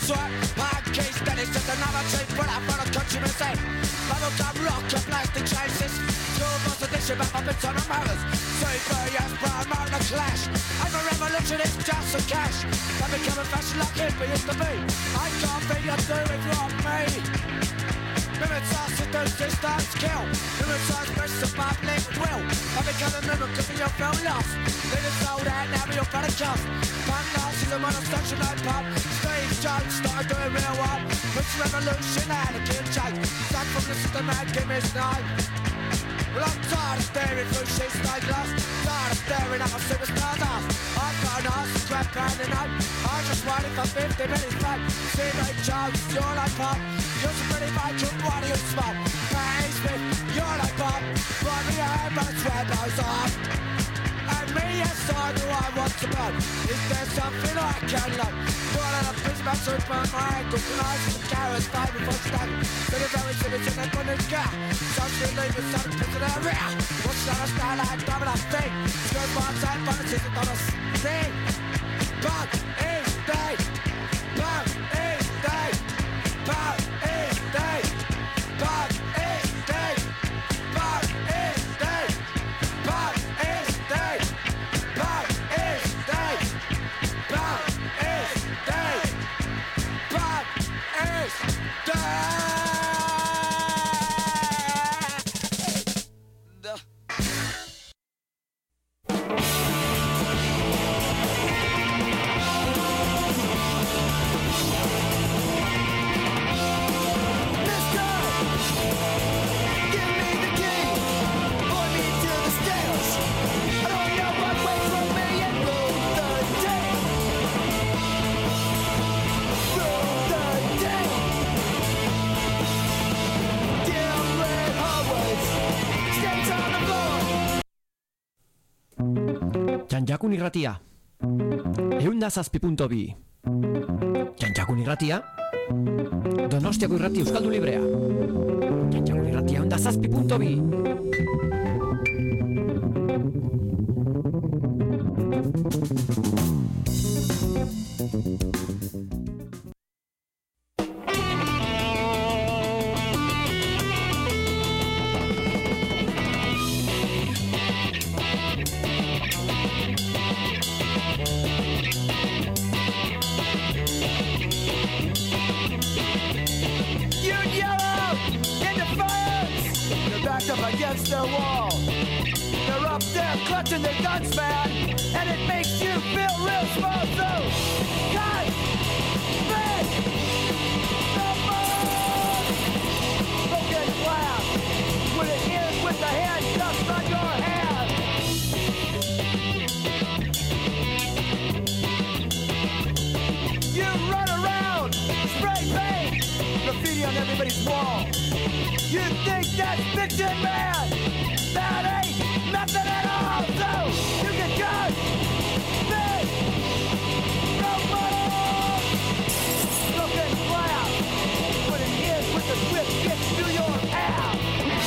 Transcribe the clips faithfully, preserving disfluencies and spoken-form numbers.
sweat, pancakes, then it's just another cheap put out for the countryman's head. Bubblegum rock and plastic chases. School bus edition back my bits on the motors. Super yes, prime on the clash. Every revolution is just a cash. I'm becoming fashion like hippie used to be. I can't be a do it from me. Mimics are seducers, dance kill. Mimics are express the public will. I become a mimic cause you feel lost. Leave it sold out, now you're better just. Punk Nazis and when I'm such a night pop. Steve Jones started doing real one. Which revolution had a kid change. Stuck from the system and give me his name. Well I'm tired of staring through sheets like glass. Tired of staring at my superstar's ass. I've got an ass, crap pounding out. I'm just waiting for fifty minutes back. See me Jones, you're like pop. You're so pretty Michael, why do you smoke? Hey Smith, you're like pop. Run me a hand, but it's red nose off. And me, yes, I know I want to know. Is there something I can learn? Got on a piece of my soup on my ankle. Can I see the carrots fight before stand? To the very city, and I'm gonna go. Such relief with some piss in the rear. What's that a style like double a thing? Skirt bar time, but it's just on a sting. Bug is day. Bug is day. Bug is day. Bug is day. Bug is day. Bug is day. Bug is day. Bug is day. Bug is day. Janjakun irratia Eunda zazpi punto bi Janjakun irratia Donostiako irrati Euskaldu Librea Janjakun irratia Eunda zazpi punto bi against the wall. They're up there clutching their guns, man, and it makes you feel real small. So, guys, big, no more. Broken glass, when it ends with the handcuffs on your hand. You run around, spray paint, graffiti on everybody's wall. You think that's fiction, man? That ain't nothing at all. So you can cut this robot. Broken glass, when it ends with the whip gets to your ass.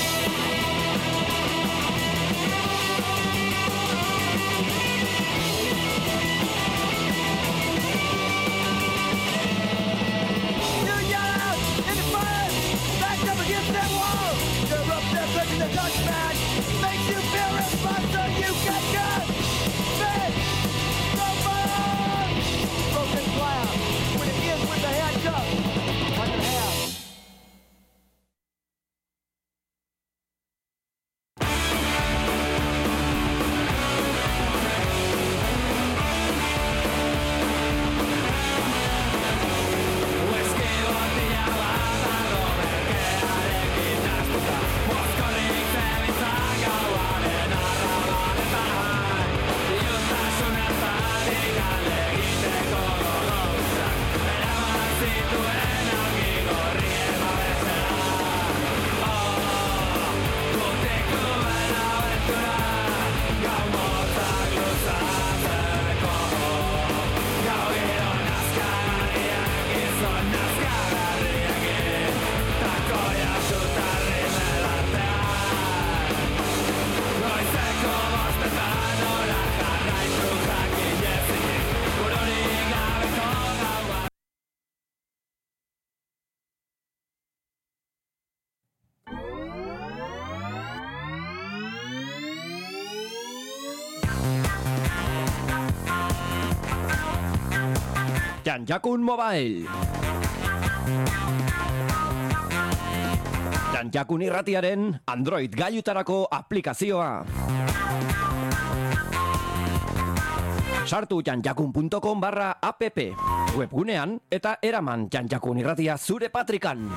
You yell out in the fire, back up against that wall. You're up there touching the Dutch man, makes you feel responsible. Janjakun Mobile. Janjakun irratiaren Android gailutarako aplikazioa. Sartu janjakun punto com barra app webgunean eta eraman Janjakun irratia zure patrikan.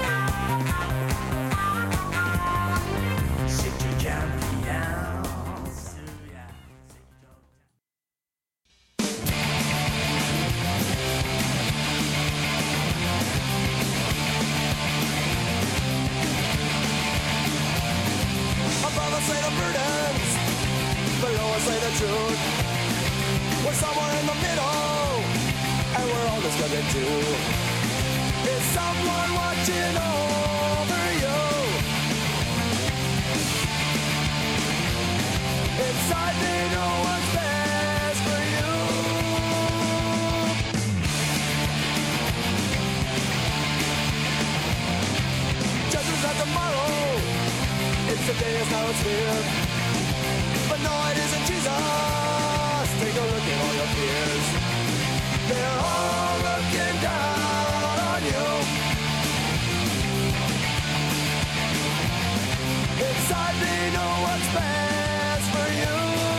We're somewhere in the middle, and we're all just looking to. Is someone watching over you? Inside they know what's best for you. Judgment's not tomorrow, it's today, it's how it's here. But no, it isn't Jesus. Take a look at all your peers. They're all looking down on you. Inside they know what's best for you.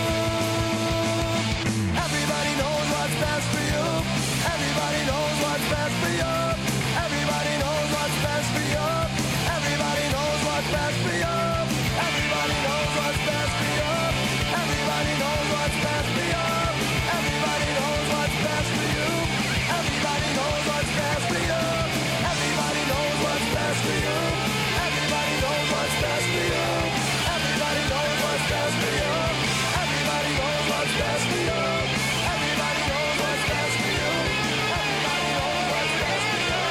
Everybody knows what's best for you. Everybody knows what's best for you. Everybody knows what's best for you. Everybody knows what's best for you. Everybody knows what's best for you. Everybody knows what's best for you. Everybody knows what's best for you. Everybody knows what's best for you. Everybody knows what's best for you. Everybody knows what's best for you. Everybody knows what's best for you. Everybody knows what's best for you. Everybody knows what's best for you. Everybody knows what's best for you.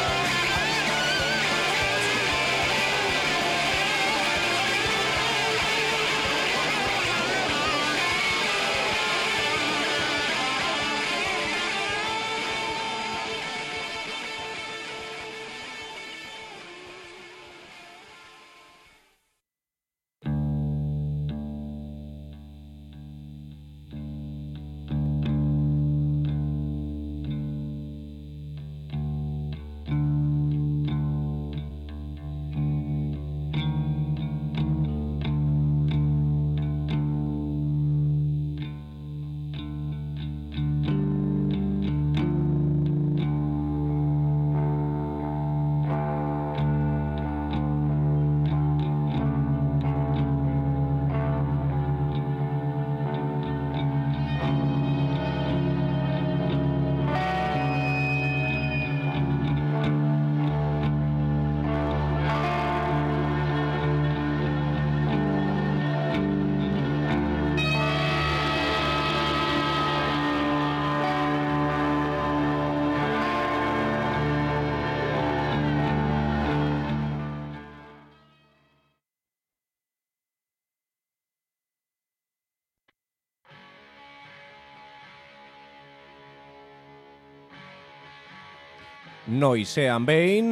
Noizean behin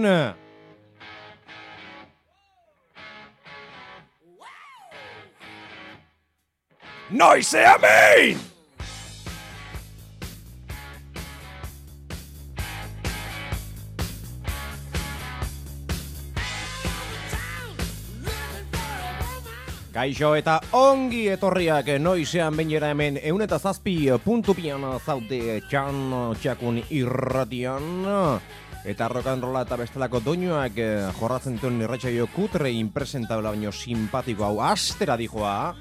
Noizean behin Kaixo eta ongi etorriak noizean behinera hemen ehun eta zazpi puntu bian zaude Janjakun irratian. Eta rock'n'rolla eta bestelako doinoak jorratzen dituen irratsaio kutre impresentabla baino simpatiko hau astera dijoa.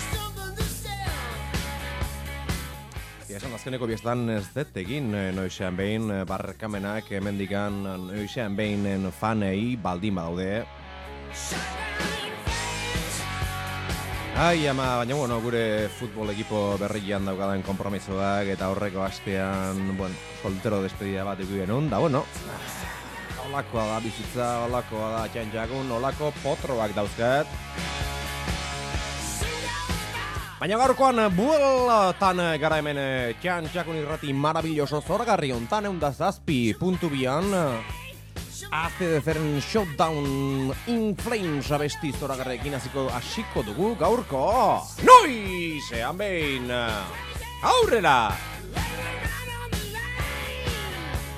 Esan azkeneko biestan ez dut egin noizean behin barkamenak hemendikan noizean behinen fanei baldin badaude. Ai, ama, baina, bueno, gure futbol ekipo berrian daukadan kompromisoak eta horreko astean, bueno, soltero despedida bat ikusi genuen, da, bueno, holakoa da bizitza, holakoa da Janjakun, holako potroak dauzkat. Baina gaurkoan bueltan gara hemen Janjakun irrati marabilloso zoragarri hontan ehun eta zazpi puntu bian. A C D C-ren Showdown in Flames abesti zoragarrekin hasiko hasiko dugu gaurko. Noizean behin! Aurrera!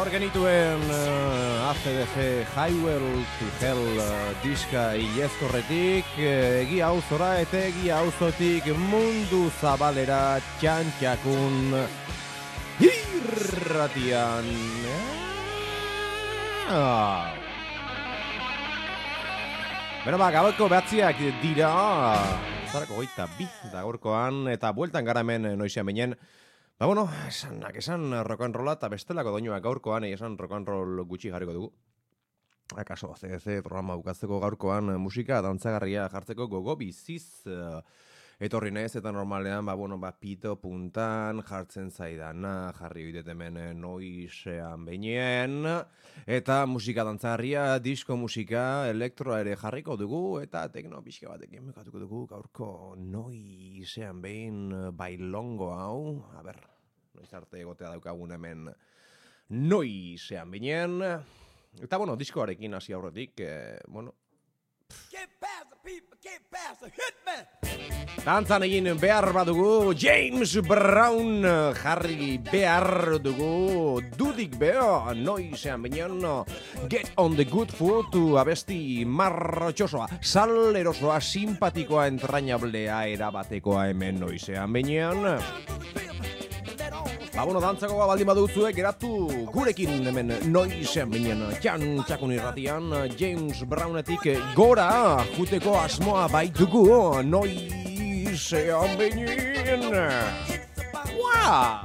Hor genituen uh, A C D C Highway to Hell uh, diska ilezkorretik, uh, egia auzora eta egia auzotik mundu zabalera txantxakun irratian. Ah. Beno ba, gaueko behatziak dira, zarako goita bi da gaurkoan, eta bueltan gara hemen noizean binen. Ba, bueno, esanak esan rock and rolla eta bestelako doinuak gaurkoan, esan rock and roll gutxi jarriko dugu. Akaso, C D C programa bukatzeko gaurkoan musika dantzagarria jartzeko gogo biziz uh, etorri naiz eta normalean, ba, bueno, ba, pito puntan jartzen zaidana, jarri bidet hemen noizean behinen, eta musika dantzagarria, disko musika, elektroa ere jarriko dugu, eta tekno pixka batekin mekatuko dugu gaurko noizean behin bailongo hau, a ber, noiz arte egotea daukagun hemen noizean behinen, eta, bueno, diskoarekin hasi aurretik, eh, bueno, dantzan egin behar badugu, James Brown jarri behar dugu, dudik beho, noizean binen, Get on the Good Foot, abesti marrotxosoa, salerosoa, simpatikoa, entrañablea, erabatekoa hemen noizean binen. Ba, bueno, dantzakoa baldin baduzue, geratu gurekin hemen noizean binen, txan txakun irratian, James Brownetik gora, juteko asmoa baitugu, noizean binen. Ua!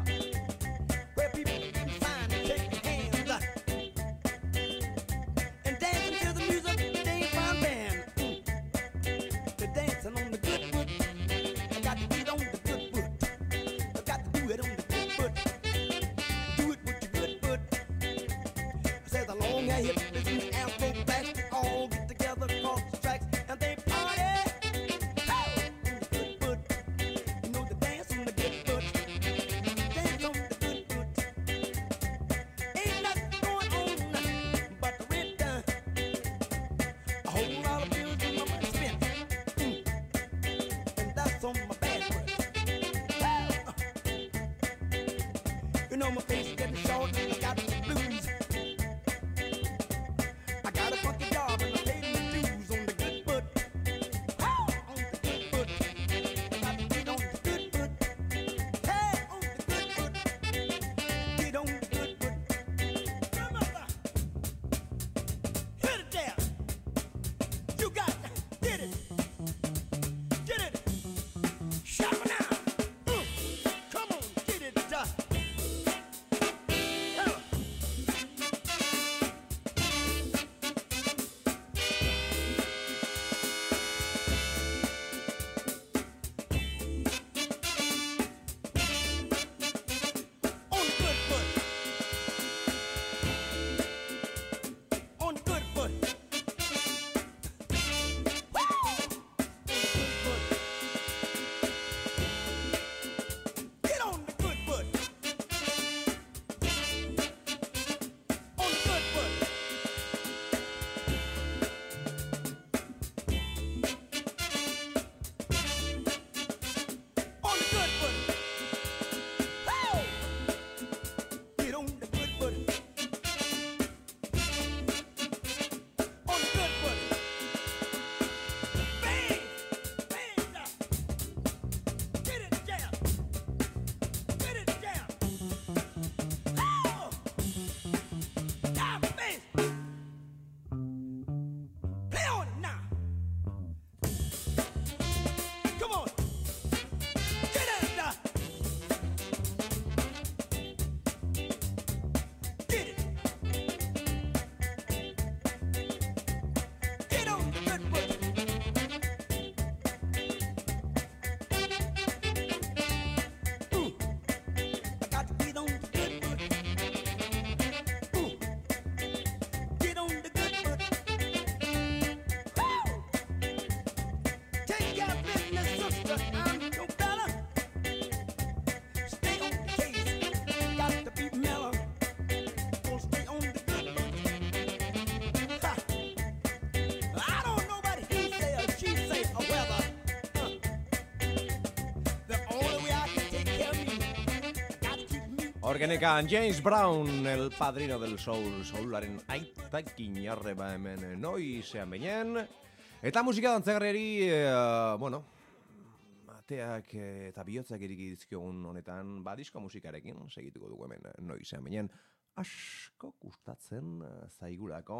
Orgenekan James Brown, el padrino del soul, soularen aitakin jarreba hemen noizean beinen. Eta musika dantzagarriari, uh, bueno, ateak eta bihotzak iriki dizkiogun honetan, ba, disko musikarekin segituko dugu hemen noizean beinen. Asko gustatzen zaigulako.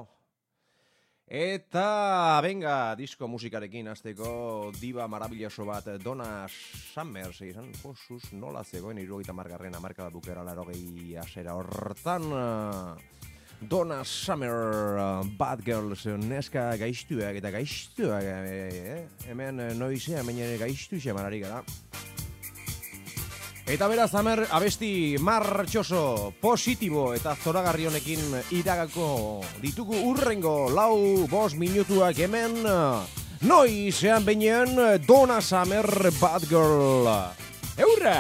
Eta, benga, disko musikarekin hasteko diva marabilaso bat, Donna Summer, segizan, posuz, nola zegoen irurogeita margarren amarkada bukera larogei asera hortan. Donna Summer, Bad Girls, neska gaiztuak eta gaiztuak, eh? Hemen noizea, hemen gaiztu xemanari gara. Eta beraz, Summer, abesti martxoso, positibo eta zoragarri honekin iragako ditugu urrengo lau bost minutuak hemen. Noizean behinean, Donna Summer, Bad Girl. Eurra!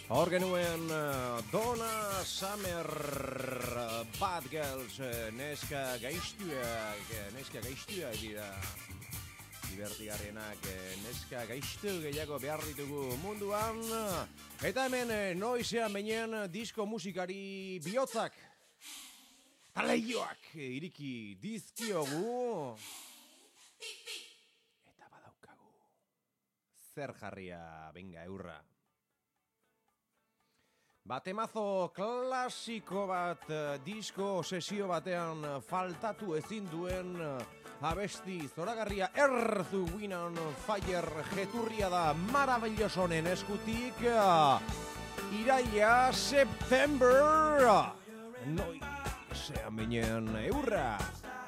Hor genuen uh, Donna Summer, uh, Bad Girls, uh, neska gaiztuak, neska gaiztuak dira. Divertigarrienak, neska gaiztu gehiago behar ditugu munduan. Eta hemen noizean beinen disko musikari bihotzak. Taleioak iriki dizkiogu. Eta badaukagu. Zer jarria, benga, eurra. Batemazo klasiko bat, disko sesio batean faltatu ezin duen abesti zoragarria Earth, Wind and Fire jeturria da maravillosonen eskutik. Iraia, September, noizean beinen eurra.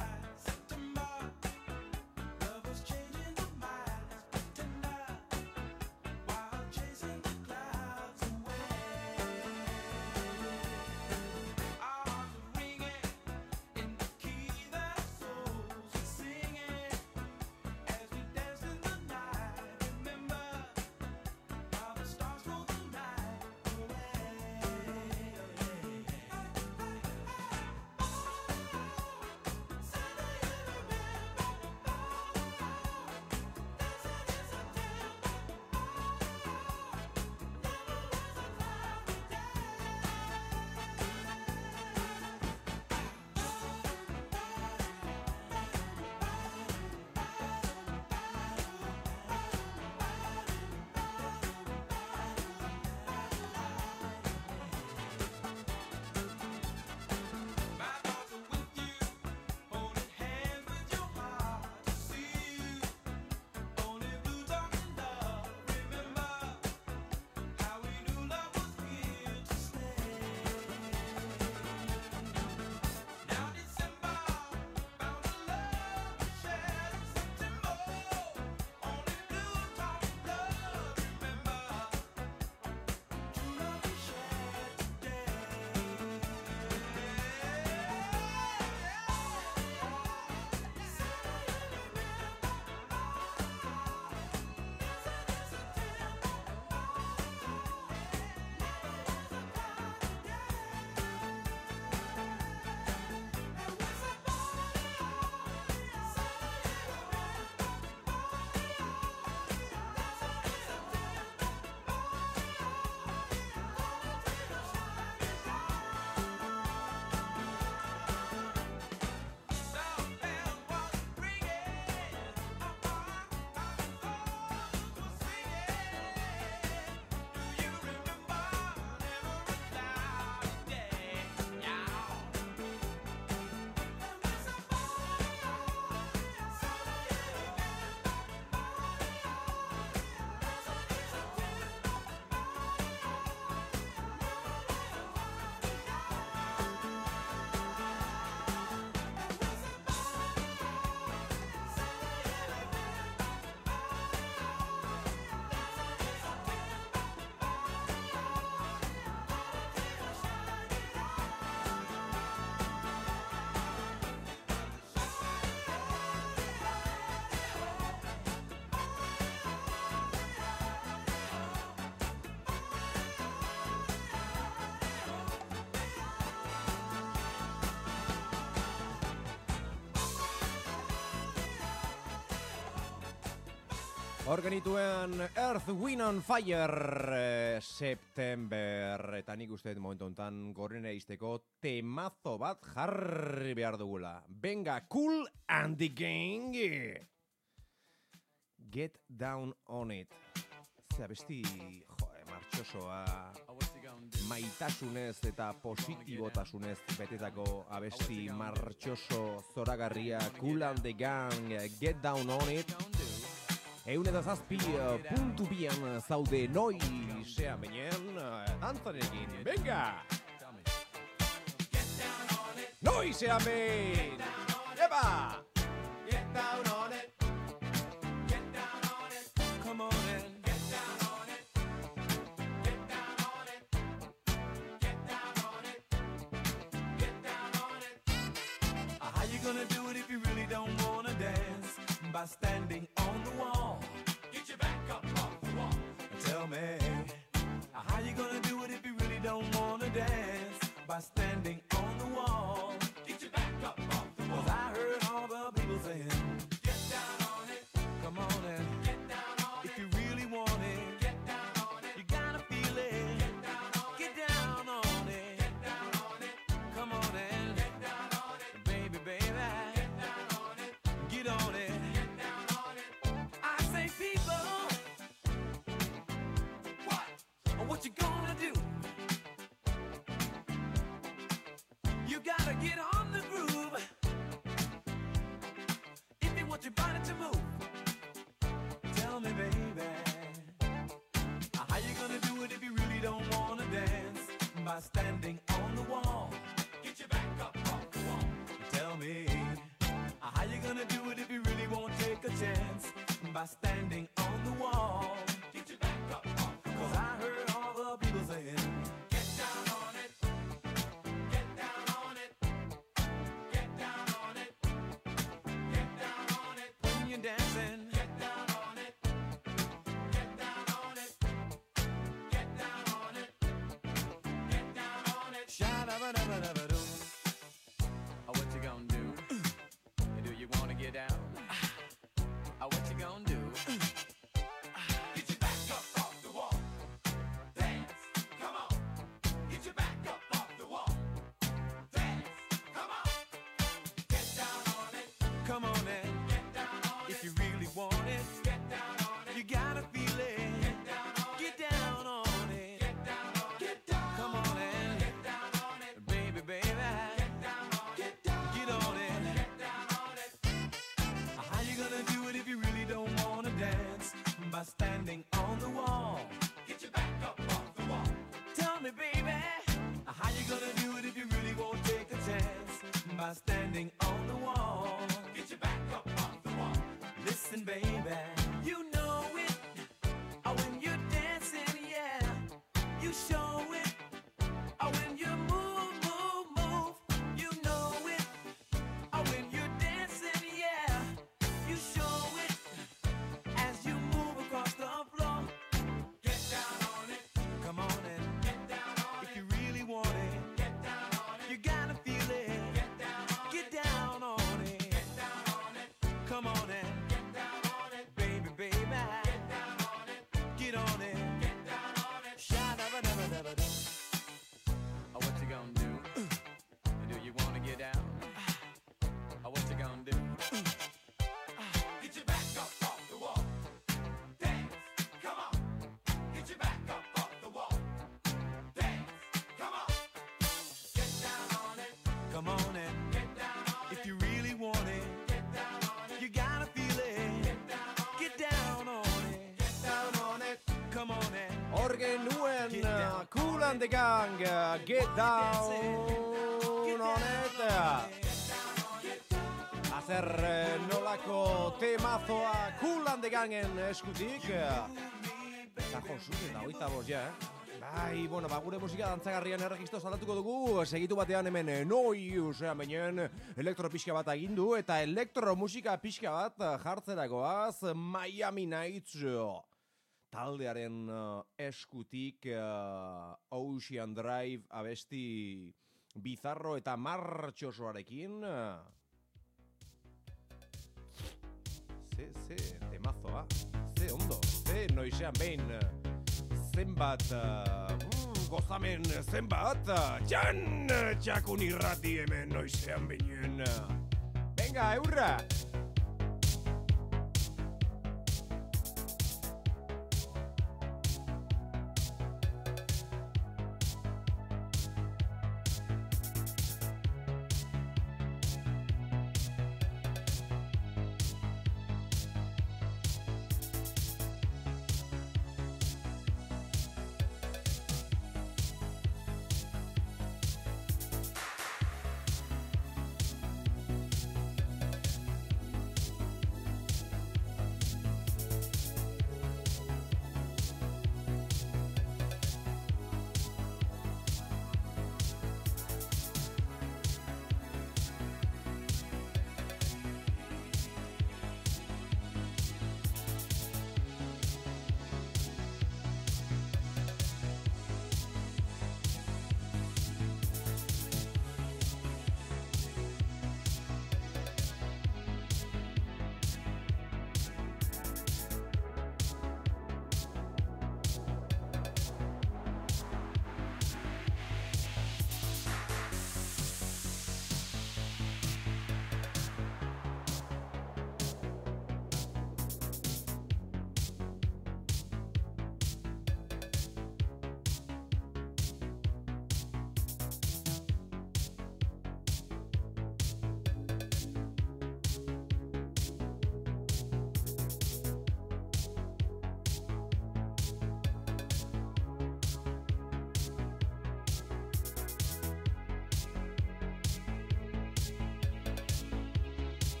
Hor genituen Earth, Wind and Fire, September, eta nik uste momentu honetan gorrena izteko temazo bat jarri behar dugula. Venga, Kool and the Gang, Get Down on It. Ze abesti, joe, martxosoa, maitasunez eta positibotasunez betetako abesti martxoso zoragarria, Kool and the Gang, Get Down on It. Eun eta zazpi puntu bian zaude noizean beinen dantzarekin. Venga! Noizean behin! Eba! Get down on it! Get down on it! Come on in! Get down on it! Get down on it! Get down on it! Get down on it! How you gonna do it if you really don't wanna dance? By standing on the wall. Get your back up off the wall. Tell me, how you gonna do dance by standing on the wall. Get your back up off the wall. 'Cause I heard all the people saying, get down on it. Come on and get down on it. If you really want it, get down on it. You gotta feel it. Get down on it. Get down on it. Get down on it. Come on and get down on it. Baby, baby, get down on it. Get on it. Get down on it. I say, people, what? What you gonna do? You gotta get on the groove if you want your body to move. Tell me, baby, how you gonna do it if you really don't wanna dance? By standing on the wall. Get your back up off the wall. Tell me, how you gonna do it if you really won't take a chance? By standing on the wall. Get your back up off the wall. 'Cause I heard all the people saying, get down on it. Get down on it. Get down on it. Get down on it. When you're dancing, get down on it. Get down on it. Get down on it. Get down on it. Sha-da-ba-da-ba-da-ba-doo. Oh, what you gonna do? Do you wanna get down? Oh, what you gonna do? Get your back up off the wall. Dance, come on. Get your back up off the wall. Dance, come on. Get down on it. Come on and get down on it. If you really want it, get down on it. You gotta feel it. Get down on it. Get down on it. Get down on it. Get down. Come on and get down on it. Baby, baby. Get down on it. Get down. Get on it. Get down on it. How you gonna do it if you really don't wanna dance? By standing on the wall. Get your back up off the wall. Tell me, baby, how you gonna do it if you really won't take a chance? By standing on the wall. Get your back up off the wall. Listen, baby, you know it. Oh, when you're dancing, yeah, you show it. Oh, when you move, move, move, you know it. Oh, when you're dancing, yeah, you show it. As you move across the floor, get down on it. Come on and get down on it. If you really want it, get down on it. You gotta feel it. Get down on it. Get down on it. Get down on it. Come on and get down on it. Baby, baby, get down on it. Get on it. Get down on it. Sha-da-ba-da-ba-da-ba-da. Oh, what you gonna do? Do you wanna get down? Oh, what you gonna do? Get your back up off the wall. Dance, come on. Get your back up off the wall. Dance, come on. Get down on it. Come on and get down on it. If you really want it, get down on it. You gotta feel it. Get down on it. Get down on it. Get down on it. Come on and Hor genuen uh, Kool and the Gang, uh, Get Down on It. Azer eh, nolako temazoa Kool and the Gangen eskutik. Eta josut eta hogeita bost ja, eh? Bai, bueno, ba, gure musika dantzagarrian erregistro zaldatuko dugu. Segitu batean hemen eh, noi, osea, meinen elektro pixka bat agindu. Eta elektro musika pixka bat jartzerakoaz Miami Nights taldearen uh, eskutik uh, Ocean Drive abesti bizarro eta martxosoarekin. Ze, ze, temazoa. Ze ondo, ze noizean behin zenbat uh, mm, gozamen zenbat txan txakun irrati hemen noizean behin. Venga, eurra!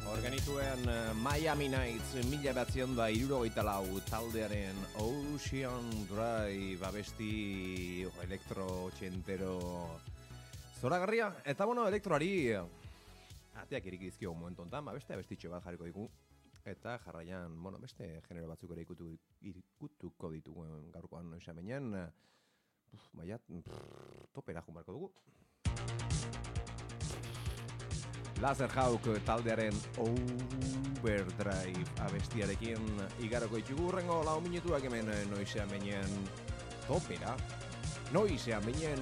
Organituen uh, Miami Nights mila batzion da irurogeita lau taldearen Ocean Drive abesti oh, elektro txentero zoragarria. Eta bueno, elektroari ateak irik dizkio momentu ontan, ba, beste abestitxo bat jarriko diku. Eta jarraian, bueno, beste genero batzuk ere ikutu, ikutuko ditugu gaurkoan noiz amenean. Baina, topera jumbarko dugu. Laserhawk taldearen Overdrive abestiarekin igaroko itxugu urrengo lau minutuak hemen noizean benean topera. Noizean benean...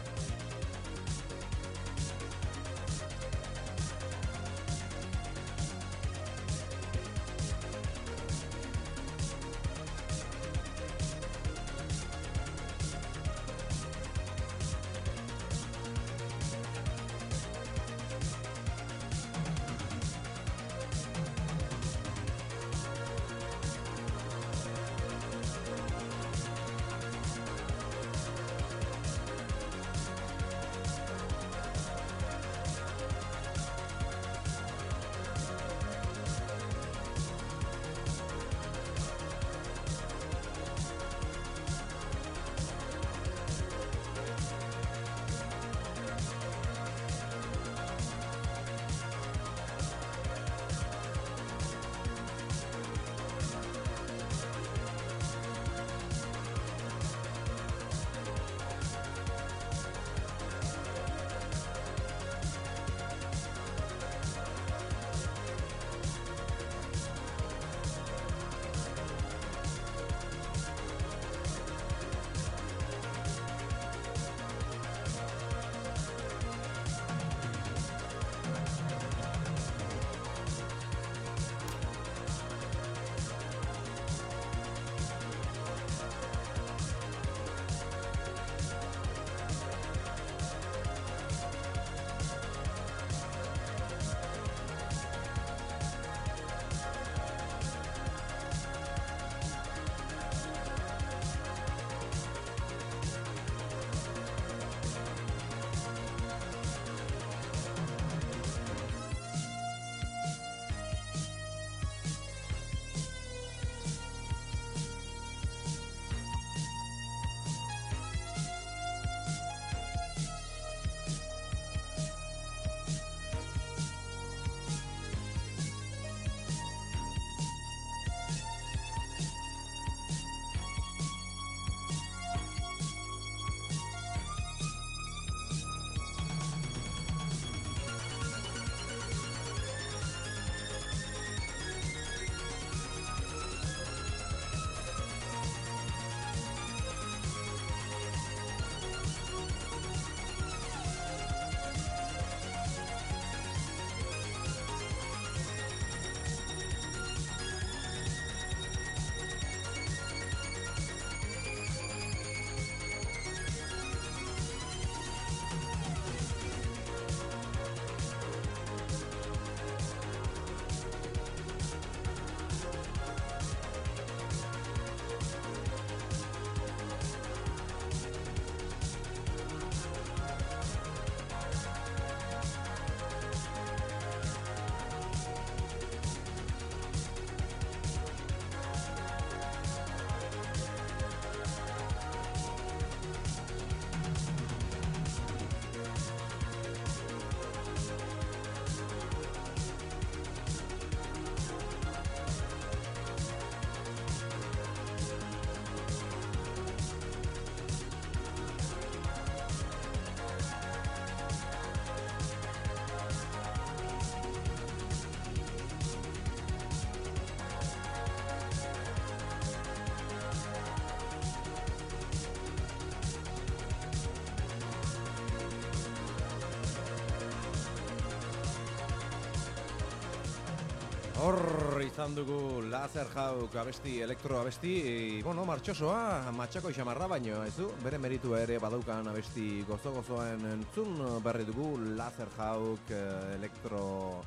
Hor izan dugu Laserhawk abesti, elektro abesti, e, bueno, martxosoa, matxako xamarra baino, ez du? Bere meritua ere badaukan abesti gozo-gozoen entzun berri dugu Laserhawk, elektro...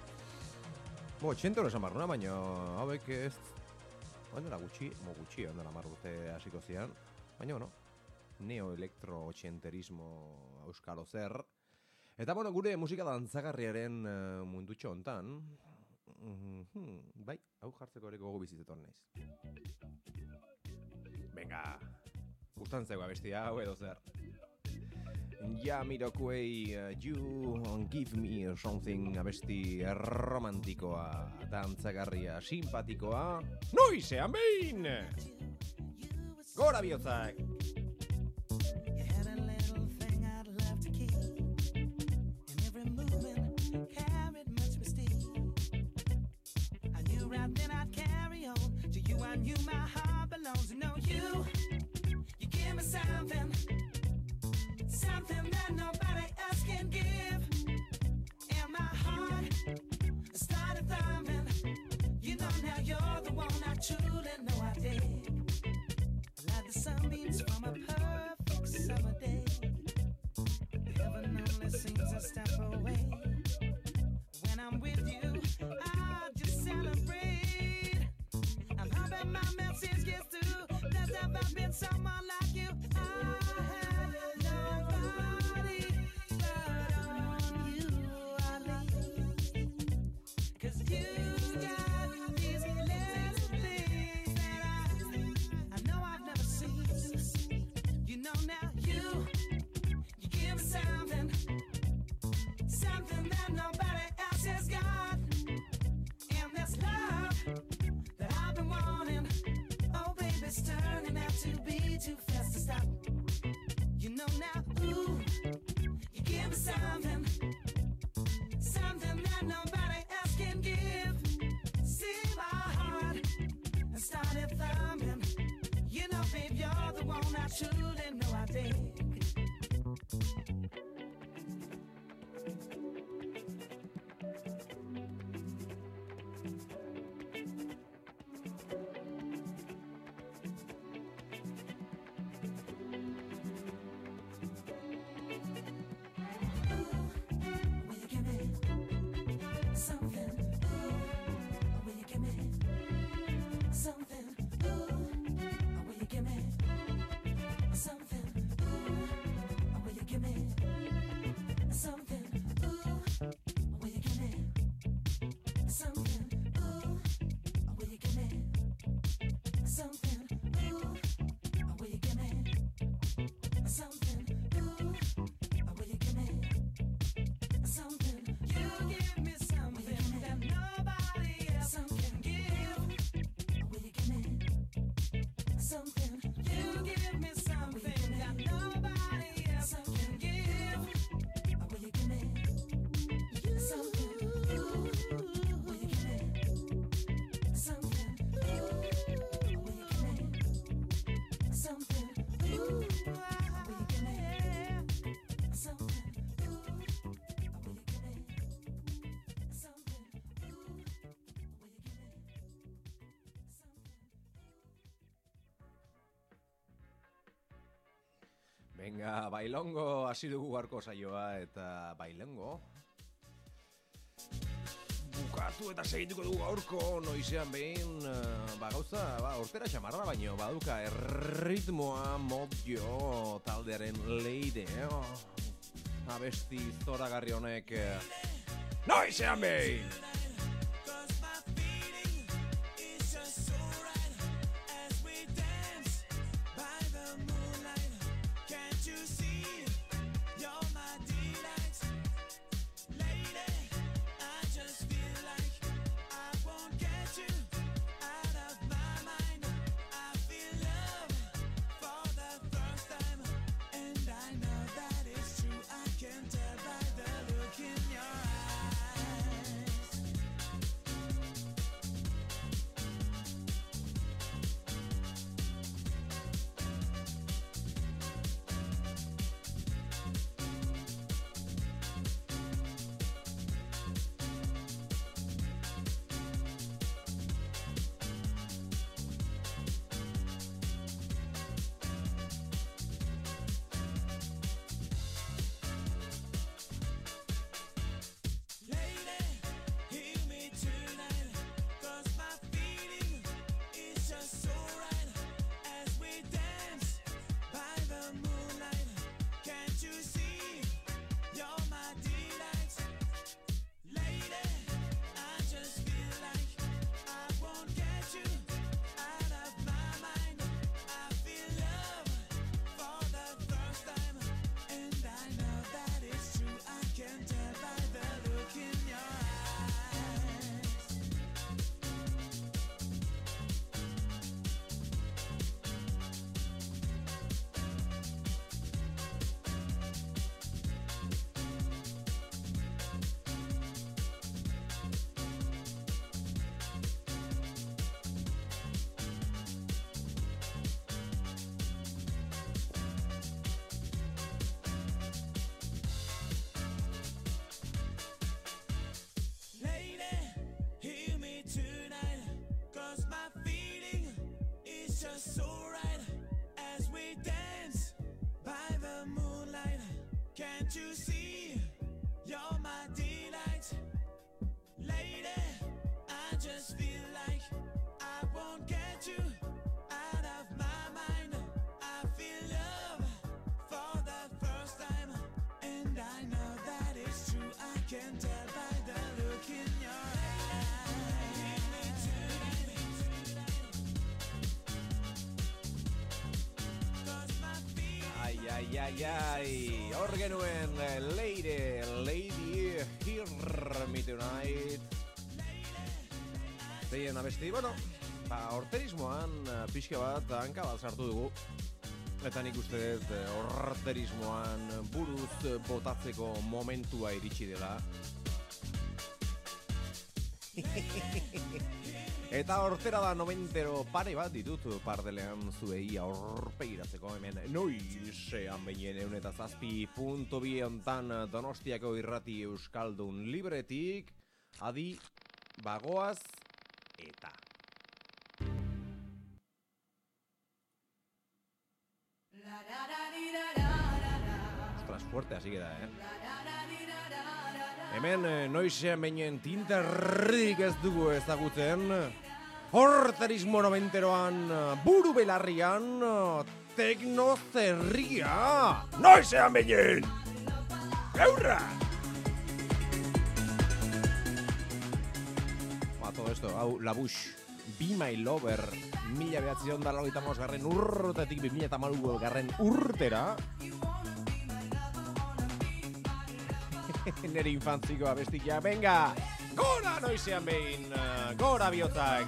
Bo, txentero esan barruna, baino, hauek ez... Oendela gutxi, mo gutxi, oendela marrute hasiko zian, baina, bueno, neo-elektro txenterismo euskalo zer. Eta, bueno, gure musika dantzagarriaren uh, mundutxo hontan, Mm-hmm. Bai, hau jartzeko ere gogo bizitetor naiz. Venga, gustan zego abesti hau edo zer. Jamiroquai, uh, You Give Me Something abesti romantikoa, dantzagarria, simpatikoa. Noizean behin! Gora bihotzak! Then I'd carry on to you. I knew my heart belongs to know you. You give me something, something that nobody else can give. And my heart started thumping. You know now you're the one I truly know I dig. Like the sunbeams from a perfect summer day. Heaven only seems a step away. When I'm with you, I just celebrate. I'm hoping my message gets through. There's never been someone like you. I had nobody but on you I lean. 'Cause you got these little things that I, I know I've never seen. You know now you, you give me something, something that nobody else has got. And this love that I've been wanting, oh baby, it's turning out to be too fast to stop. You know now, ooh, you give me something, something that nobody else can give. See my heart and started thumping. You know, babe, you're the one I truly know I dig. Venga, bailongo hasi dugu gaurko saioa eta bailongo bukatu eta segituko dugu gaurko noizean behin uh, ba gauza, ba, ortera xamarra baino baduka erritmoa modio taldearen leide oh. Abesti zoragarri honek uh, noizean behin! Can tell by the look in your eyes. just so right as we dance by the moonlight. Can't you see you're my delight? Lady, I just feel like I won't get you out of my mind. I feel love for the first time, and I know that it's true. I can tell by the look in your eye. Give me tonight, 'cause my feet. Ai, ai, ai, ai, hor genuen eh, Lady, Lady, Hear Me Tonight. Zeien abesti, bueno, ba, horterismoan eh, pixka bat, hanka bat sartu dugu. Eta nik uste dut eh, horterismoan buruz eh, botatzeko momentua iritsi dela. Eta hortera da noventero pare bat ditut pardelean zuei aurpegiratzeko hemen noizean behinen eun eta zazpi punto bi ontan Donostiako irrati euskaldun libretik adi bagoaz eta ostras, fuerte hasi gara, eh? Hemen eh, noizean behinen tinterrik ez dugu ezagutzen. Horterismo noventeroan, buru belarrian, tekno zerria. Noizean behinen! Eurra! Ba, todo esto, hau, La Bush, Be My Lover, mila behatzion da laurogeita hamabost garren urtetik bi mila hamalau garren urtera. Nere infantziko abestia, venga! Gora noizean behin, gora bihotzak!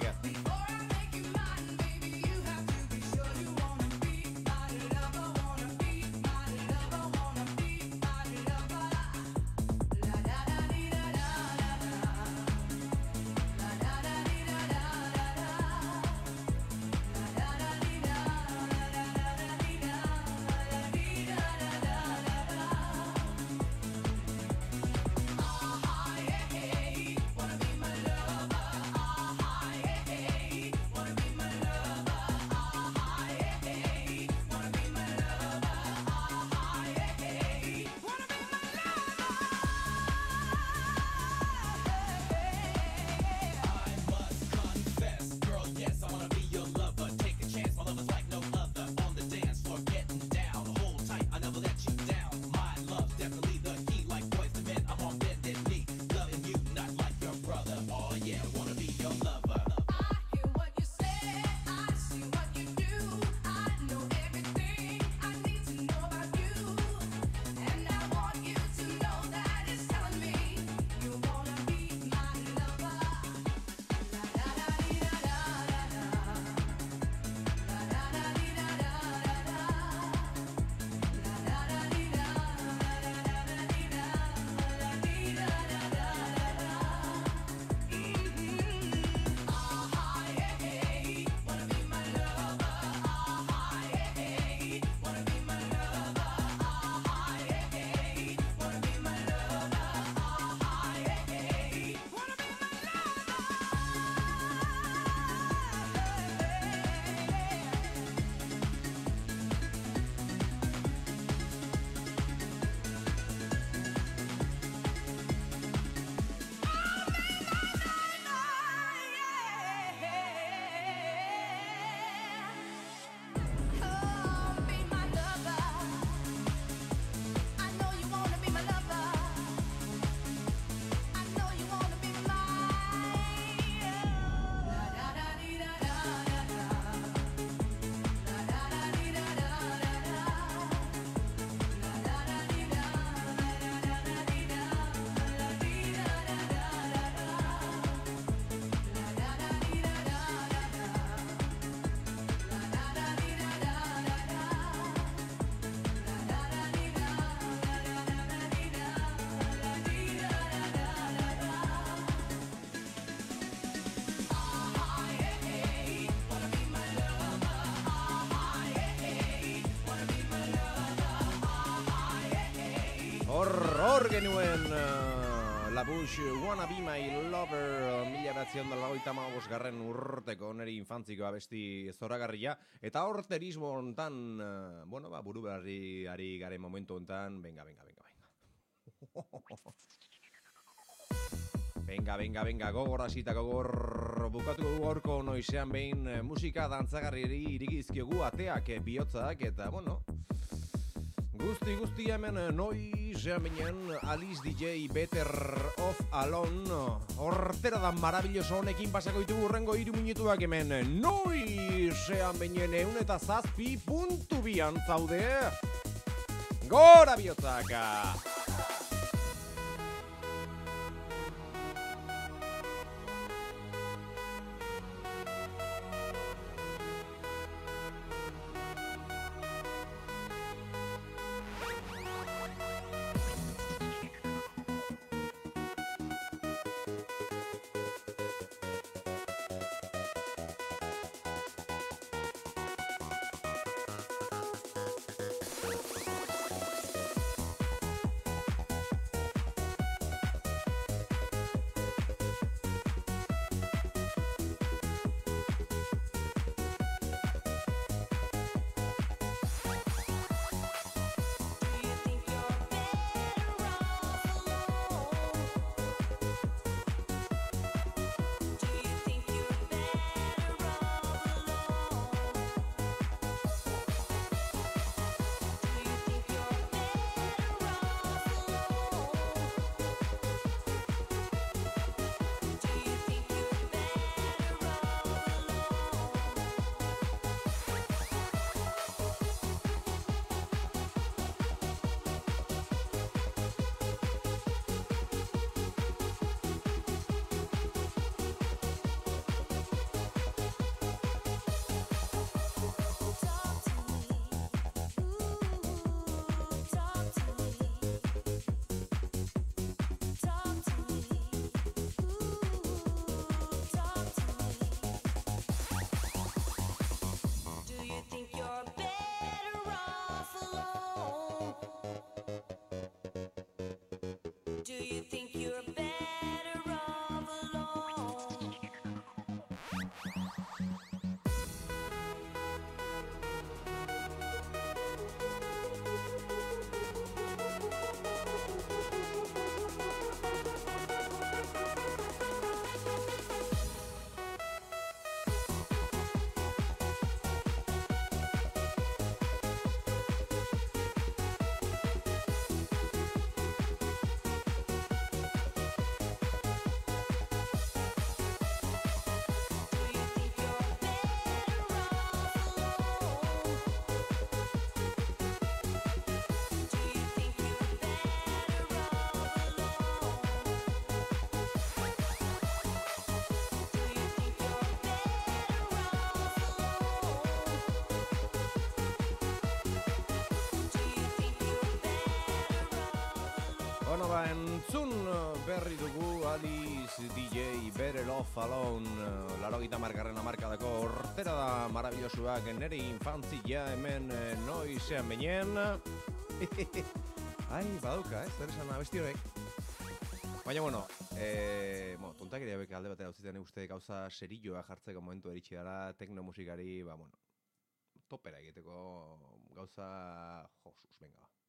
Hor, hor genuen uh, La Bush, Wanna Be My Lover, mila batzion dela hogeita hamabost garren urteko neri infantziko abesti zoragarria, eta hor terismo hontan, uh, bueno, ba, buru berri ari garen momentu hontan, venga, venga, venga, venga. Venga, venga, venga, gogor hasita gogor bukatu dugu gaurko noizean behin eh, musika dantzagarriari irigizkiogu ateak eh, bihotzak eta, bueno, guzti guzti hemen eh, noizean behin Alice D J Better Off Alone hortera da marabilloso honekin pasako ditugu urrengo hiru minutuak hemen noizean behin eun eta zazpi puntu bian zaude gora bihotzaka! Do you think you're better off alone? Bueno, ba, entzun berri dugu Alice D J Better Off Alone laurogeita hamargarren hamarkadako hortera da marabillosuak nere infantzia hemen eh, noizean beinen ai, badauka, eh, zer esan abesti horrek baina, bueno, eh, bueno tontakeria beke alde batera utziten uste gauza serilloa jartzeko momentu eritsi gara tekno musikari, ba, bueno topera egiteko gauza josuz, venga, ba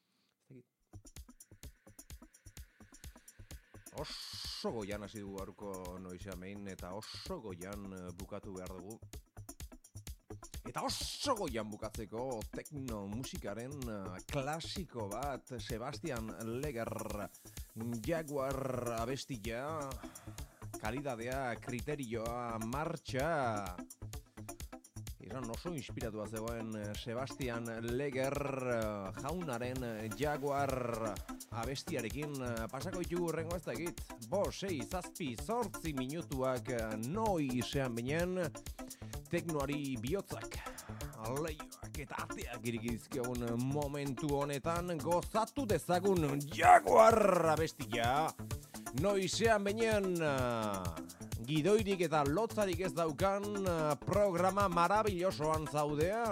oso goian hasi dugu gaurko noizean behin eta oso goian bukatu behar dugu eta oso goian bukatzeko tekno musikaren klasiko bat Sebastian Leger Jaguar abestia kalidadea, kriterioa, martxa izan oso inspiratua zegoen Sebastian Leger jaunaren Jaguar abestiarekin pasako ditugu urrengo ez dakit bo, sei, zazpi, zortzi minutuak noizean binen teknoari bihotzak leioak eta ateak irikizkiagun momentu honetan gozatu dezagun Jaguar abestia noizean binen gidoirik eta lotzarik ez daukan programa marabillosoan zaudea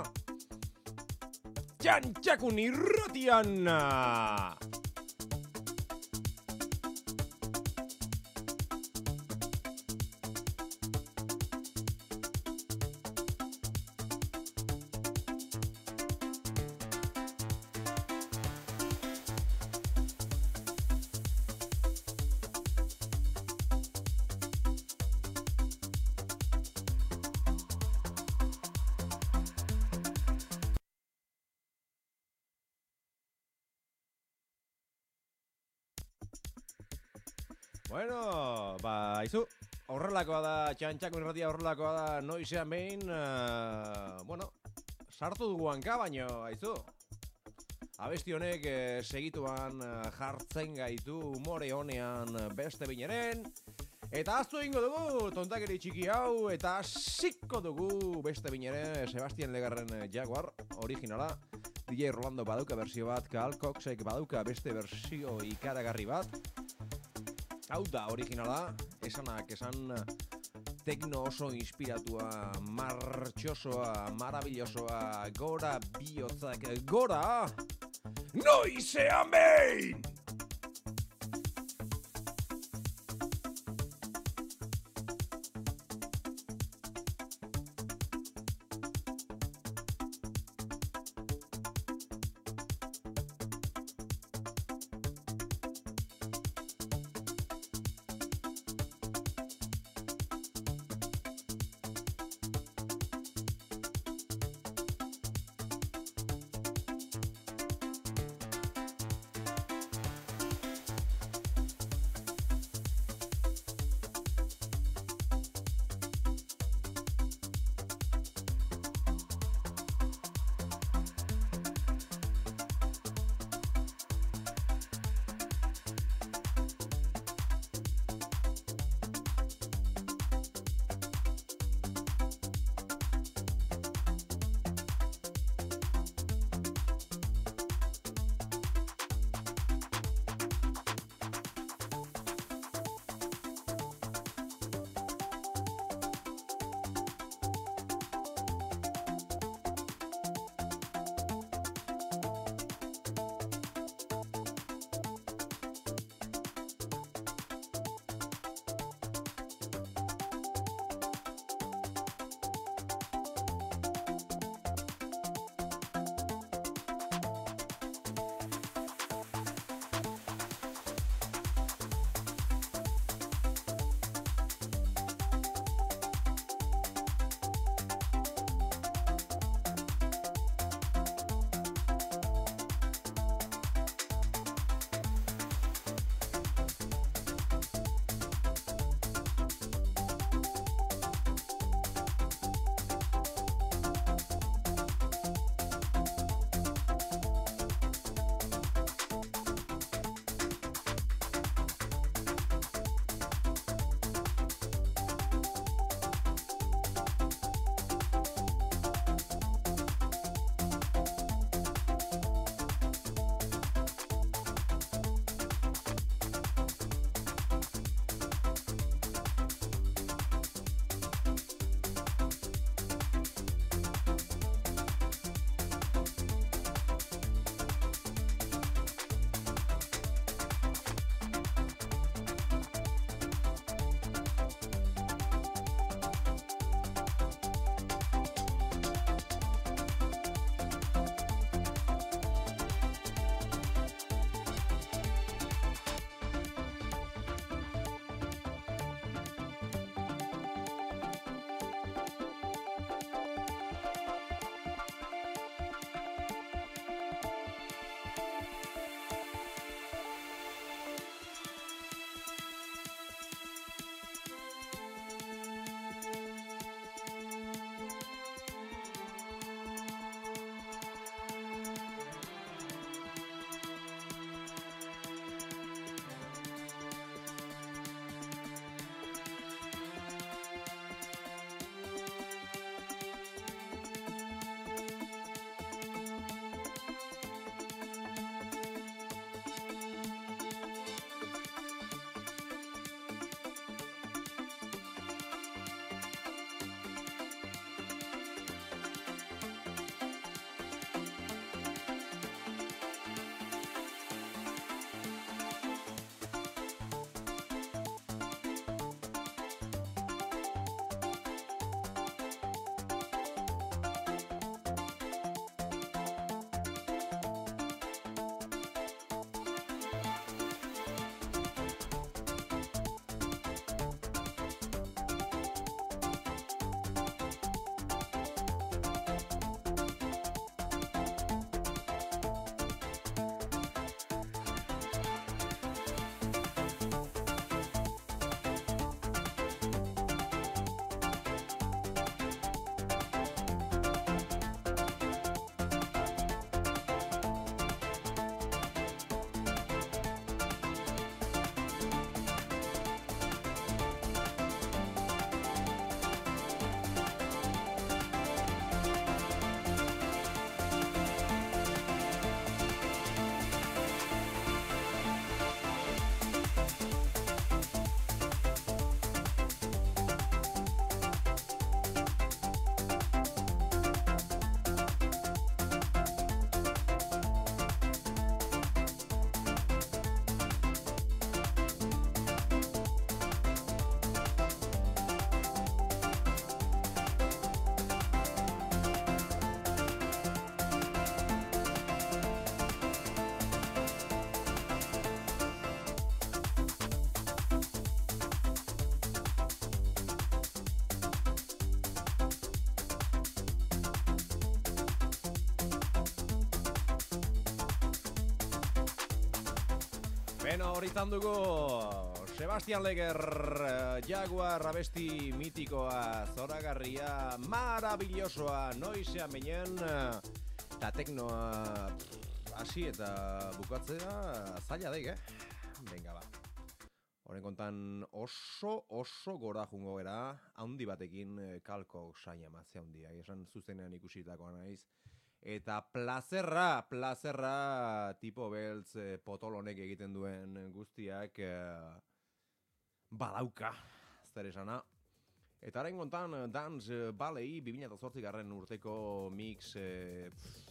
Txantxakun irratian! Bueno, ba, izu, horrelakoa da, txantxakun irratia horrelakoa da, noizean behin, uh, bueno, sartu dugu hanka, baino, aizu. Abesti honek eh, segituan eh, jartzen gaitu umore honean beste bineren. Eta aztu egingo dugu tontakeri txiki hau eta hasiko dugu beste bineren Sebastian Legarren Jaguar originala. D J Rolando badauka bersio bat, Carl Coxek badauka beste bersio ikaragarri bat. Hau da originala, esanak esan tekno oso inspiratua, martxosoa, marabillosoa, gora bihotzak, gora! Noizean behin! Beno, hori izan dugu Sebastian Leger, uh, Jaguar abesti mitikoa, zoragarria, marabillosoa, noizean binen, uh, eta teknoa hasi eta bukatzea zaila daik, eh? Venga, ba. Horren kontan oso, oso gora jungo gara, handi batekin kalko saia matzea handia, esan zuzenean ikusitakoa naiz. Eta plazerra, plazerra tipo beltz eh, potolonek egiten duen guztiak eh, badauka, zer esana. Eta haren kontan Dance Valley bi mila zortzi garren urteko mix eh,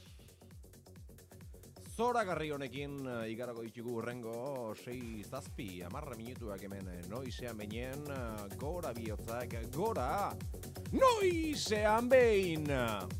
zoragarri honekin eh, igarako ditugu urrengo sei zazpi amarra minutuak hemen eh, noizean beinen, eh, gora bihotzak, gora noizean behin!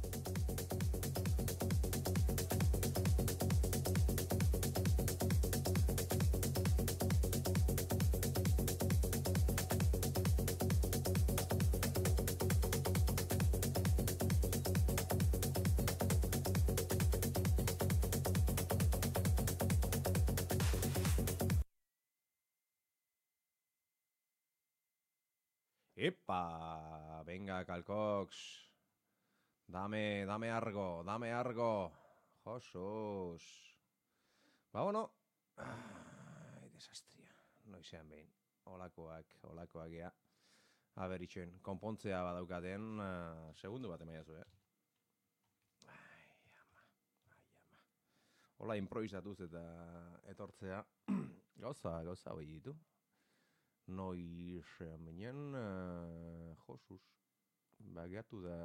Epa, venga, Calcox. Dame, dame algo, dame algo. Josus. Ba, bueno. Ai, desastria. Noizean behin. Olakoak, olakoak ea. Aber, itxen, konpontzea badaukaten, uh, segundu bat emaiazu, eh? Ai, ama, ai, ama. Ola improvisatuz eta etortzea. Gauza, gauza hoi ditu. Noizean binen, uh, Josus, bageatu da...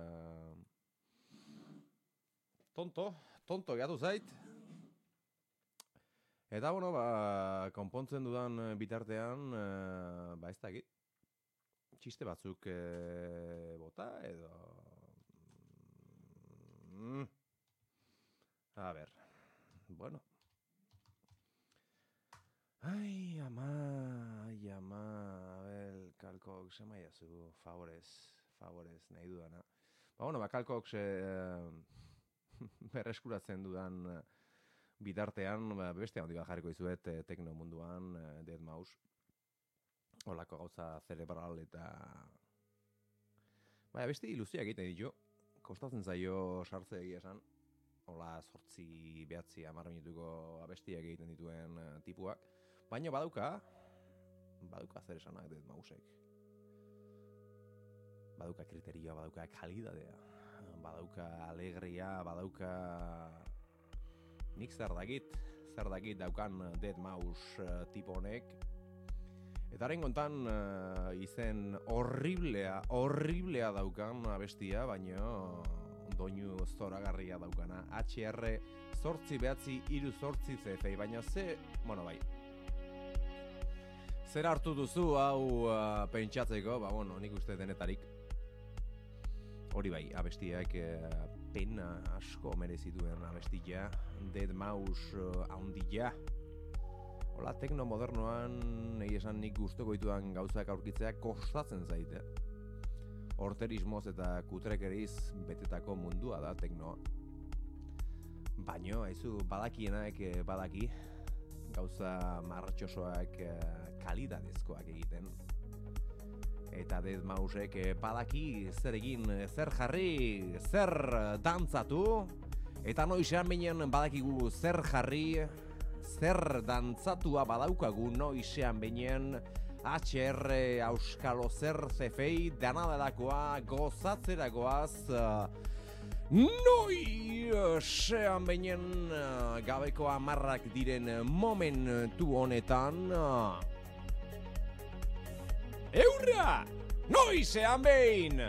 Tonto, tonto geatu zait. Eta, bueno, ba, konpontzen dudan bitartean, uh, ba ez dakit. Txiste batzuk uh, bota, edo... Mm. A ber, bueno... Ai, ama, ai, ama, abel, Calcox, emaiazu, favorez, favorez, nahi dudana. Ba, bueno, ba, Calcox eh, berreskuratzen dudan bitartean, ba, beste handi bat jarriko izuet eh, tekno munduan, eh, deadmau5, holako gauza cerebral eta... Baina, beste ilusioak egiten ditu, kostatzen zaio sartze egia esan, hola zortzi behatzi hamar minutuko abestiak egiten dituen uh, tipuak. Baina badauka, badauka zer esanak deadmau5ek. Badauka kriterioa, badauka kalidadea, badauka alegria, badauka... Nik zer dakit, zer dakit daukan deadmau5 uh, tipo honek. Eta haren kontan uh, izen horriblea, horriblea daukan abestia, baina doinu zoragarria daukana. H R zortzi behatzi iru zortzi C F, baina ze, bueno bai. Zer hartu duzu hau uh, pentsatzeko, ba bueno, nik uste denetarik. Hori bai, abestiak uh, pena asko merezituen abestia, deadmau5 uh, haundia. Hola, tekno modernoan, nahi esan nik gustoko ditudan gauzak aurkitzea kostatzen zaite. Horterismoz eta kutrekeriz betetako mundua da teknoa. Baino, haizu badakienak badaki, gauza martxosoak kalidadezkoak egiten. Eta deadmau5ek badaki zer egin, zer jarri, zer dantzatu. Eta noizean beinen badakigu zer jarri, zer dantzatua badaukagu noizean beinen. H R Auskalo zer zefei danadarakoa gozatzerakoaz uh, noizean beinen uh, gabeko amarrak diren momentu honetan uh, Eurra! Noizean behin!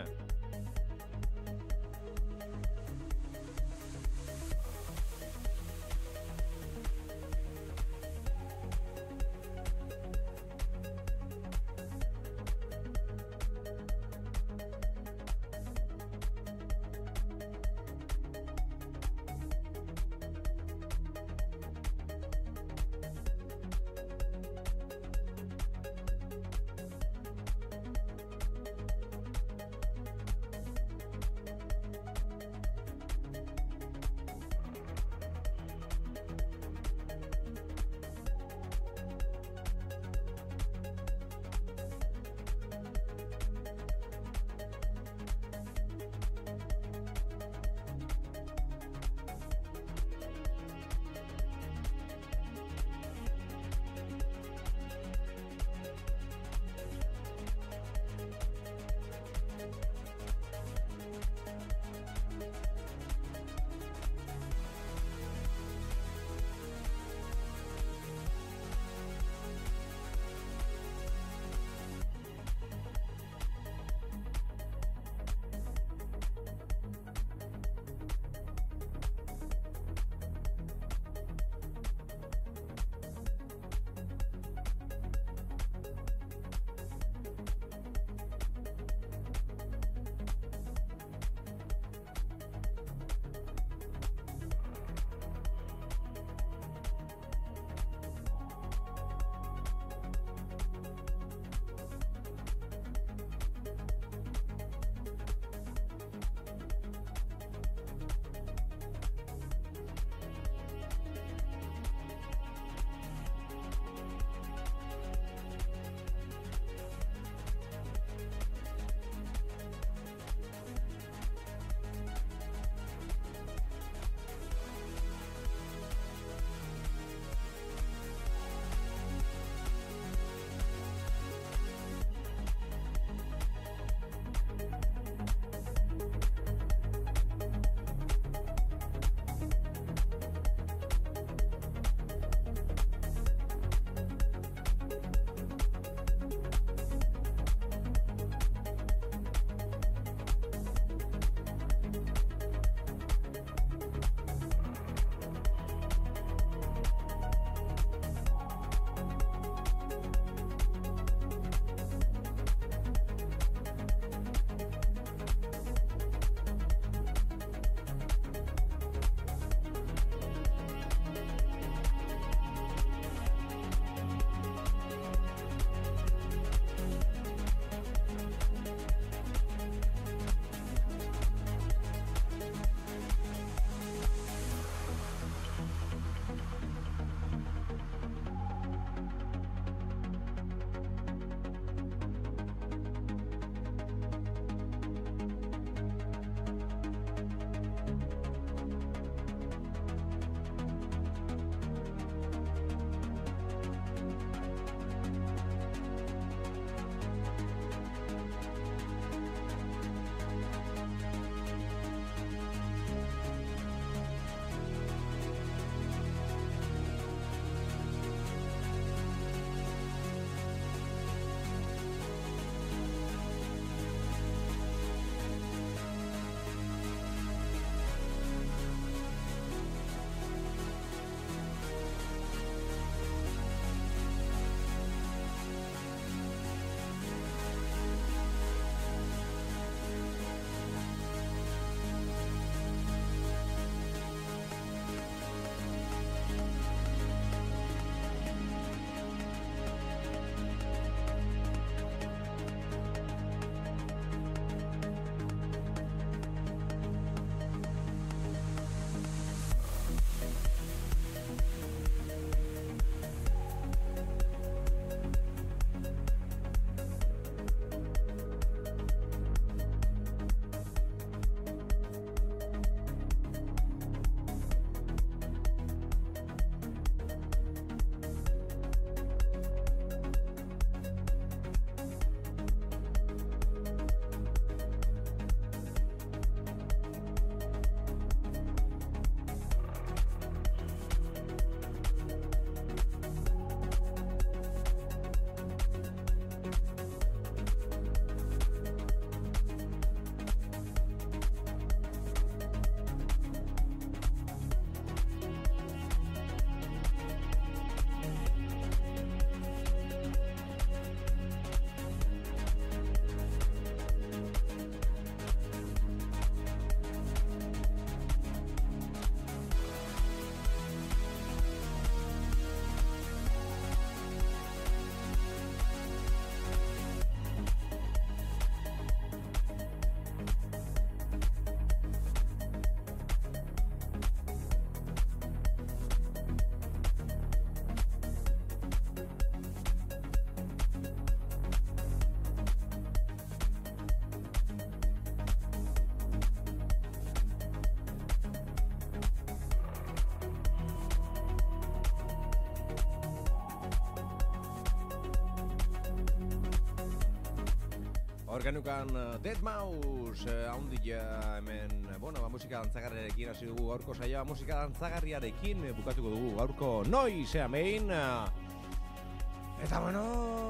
Organukan uh, deadmau5 uh, haundia hemen, bueno, ba, musika dantzagarriarekin hasi dugu gaurko saioa, musika dantzagarriarekin uh, bukatuko dugu gaurko noiz hemen. Uh, eta bueno,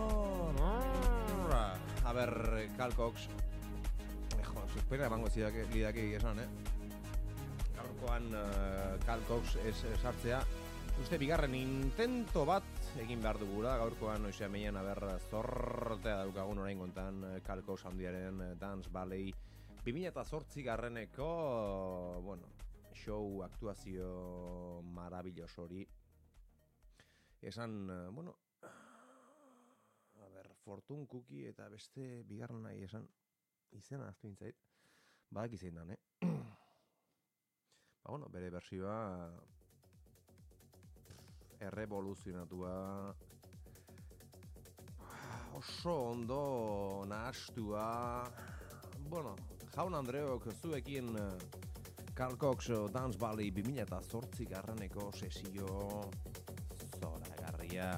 a ber, Carl Cox, jo, suspena emango zidake, lidake esan, eh? Gaurkoan uh, Carl Cox ez sartzea, uste bigarren intento bat egin behar dugula, gaurkoan noizea meian aber zortea daukagun orain kontan Carl Cox handiaren Dance Valley bi mila zortzi garreneko, bueno, show, aktuazio marabillos hori. Esan, bueno, a ber, Fortune Cookie eta beste bigarren nahi esan, izena aztu intzait, badak izan dan, eh? Ba, bueno, bere bersioa errevoluzionatua, oso ondo nahastua, bueno, jaun Andreok zuekin Carl Cox Dance Valley bi mila zortzi garraneko sesio zoragarria.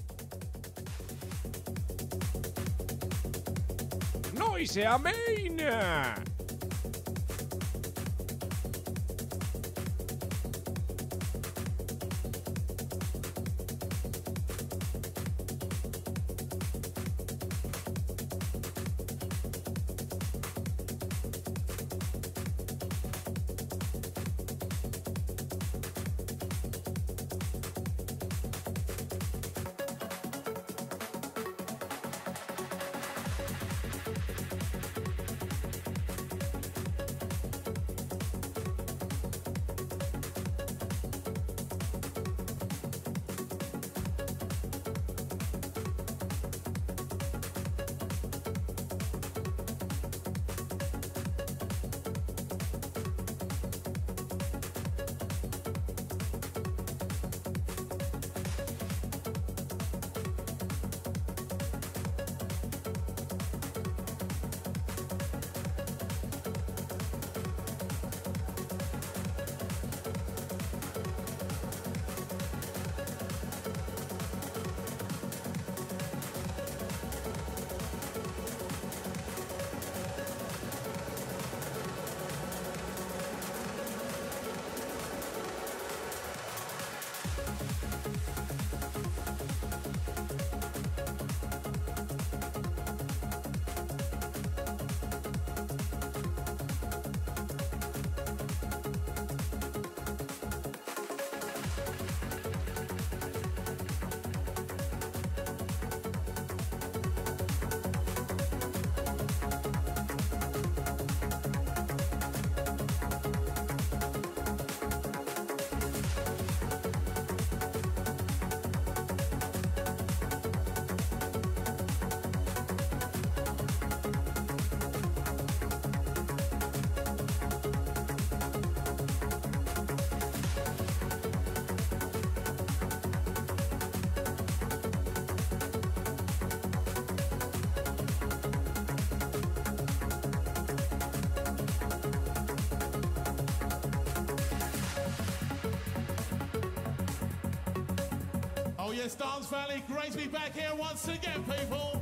Noize amein! Yes, Dance Valley, great to be back here once again, people.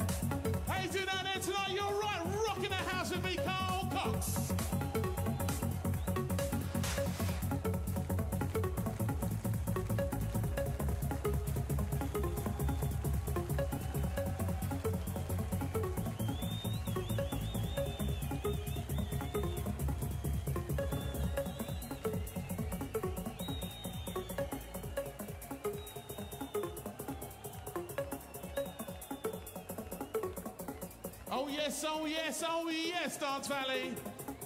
Hey, do that there tonight, you're right, rocking the house with me, Carl Cox. Oh yes, oh yes, oh yes, Dance Valley.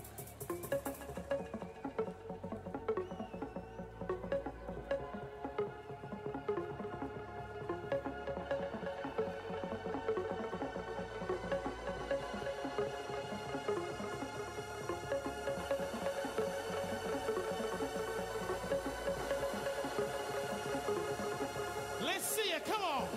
Let's see it, come on.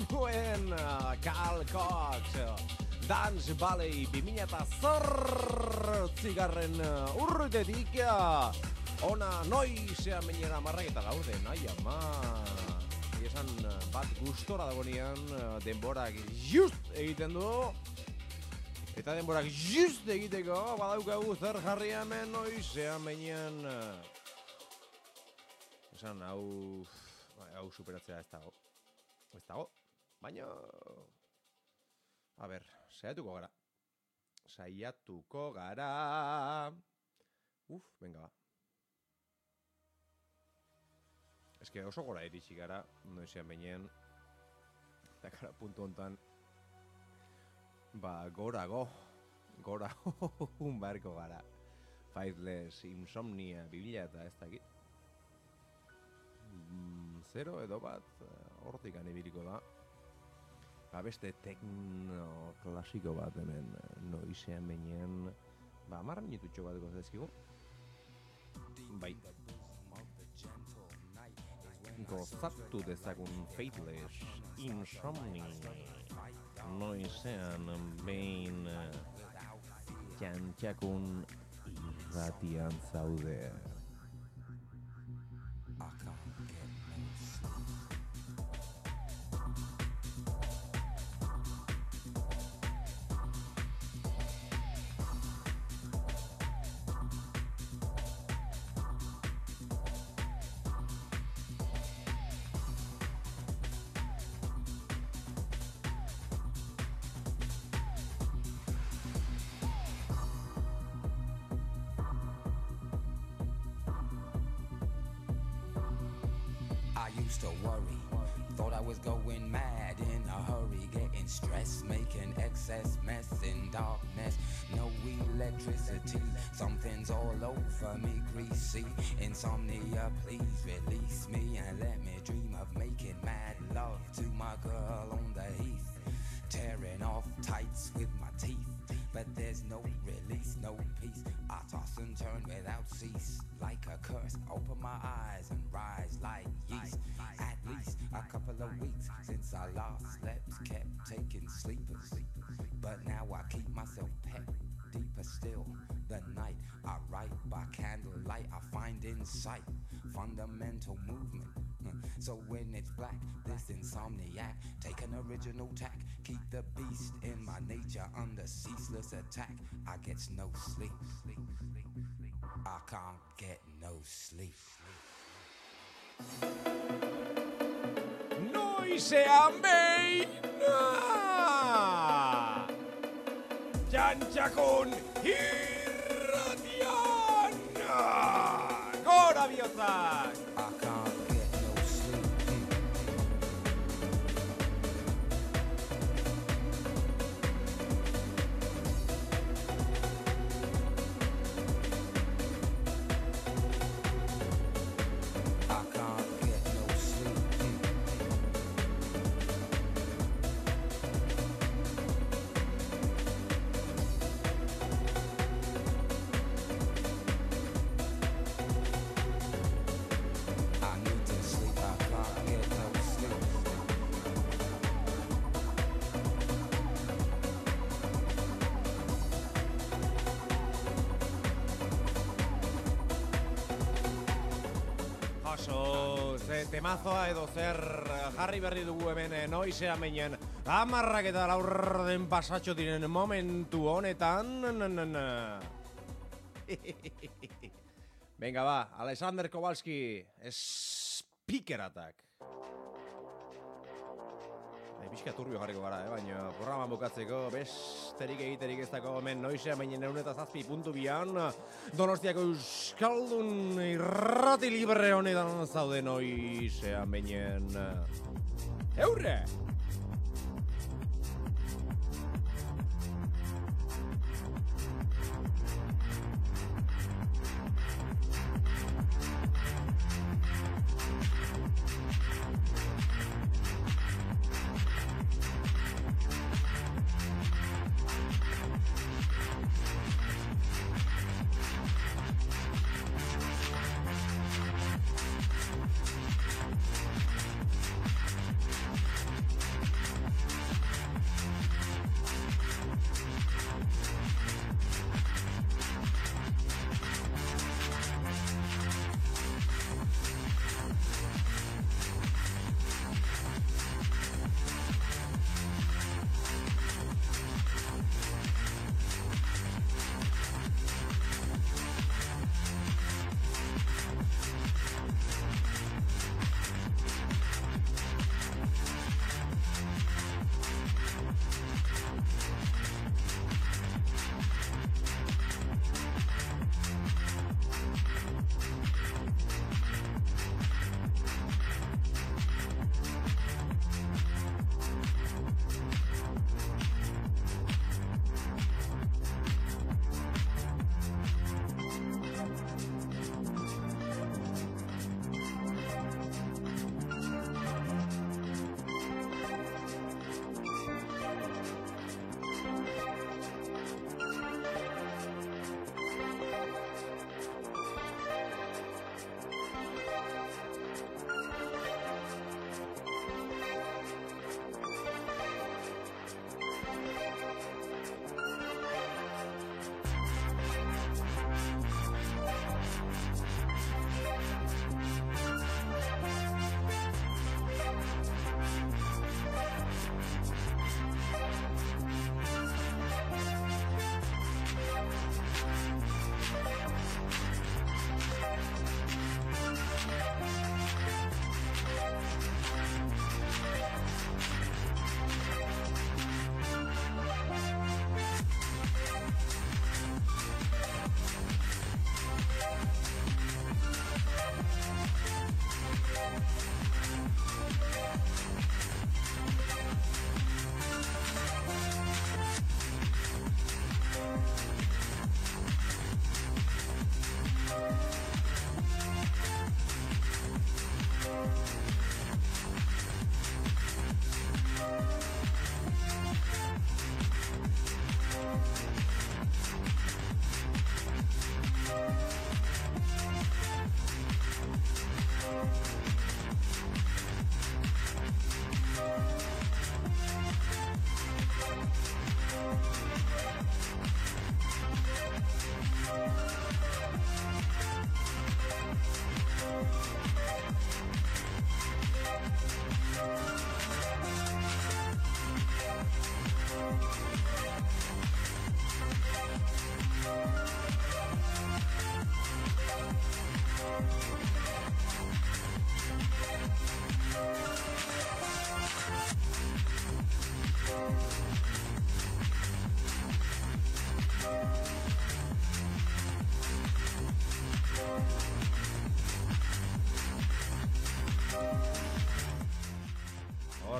genuen uh, Carl Cox Dance Valley bi mila zortzigarren uh, urtetik uh, ona noizean menera marrak eta gaude, nahi ama esan uh, bat gustora dagoenean uh, denborak just egiten du eta denborak just egiteko badaukagu zer jarri hemen noizean menean uh, esan hau hau superatzea ez dago ez dago baina a ber, saiatuko gara saiatuko gara uf, venga ba eske oso gora iritsi gara noizean beinen eta gara puntu hontan ba gorago gora un barko gara Faithless Insomnia bibila eta ez dakit mm, zero edo bat hortik anibiliko da ba beste tekno klasiko bat hemen noizean beinen ba amarra minututxo bat gozezkigu bai gozatu dezagun Faithless Insomnia noizean behin txantxakun irratian zaude. To worry, thought I was going mad in a hurry, getting stressed, making excess mess in darkness, no electricity, something's all over me, greasy, insomnia, please release me and let me dream of making mad love to my girl on the heath, tearing off tights with my teeth, but there's no release, no peace, I toss and turn without cease, like a curse, open my eyes and rise like yeast. At least a couple of weeks since I last slept, kept taking sleepers, but now I keep myself pet, deeper still, the night I write by candlelight, I find insight, fundamental movement, so when it's black, this insomniac, take an original tack, keep the beast in my nature under ceaseless attack, I get no sleep, I can't get no sleep. Noizean behin txantxakun irratian gora bihotzak I can't get no sleep. I can't get no sleep. I need to sleep. I can't get no sleep. Jaso, ze temazoa edo zer jarri berri dugu hemen eh, noizean meinen amarrak eta laurden pasatxo diren momentu honetan. Venga ba, Alexander Kowalski, Speaker Attack. Pixka turbio jarriko gara, eh? Baina programa bukatzeko besterik egiterik ez dago hemen noizean meinen egun eta zazpi puntu bian Donostiako Euskaldun irrati libre honetan zaude noizean meinen Eure!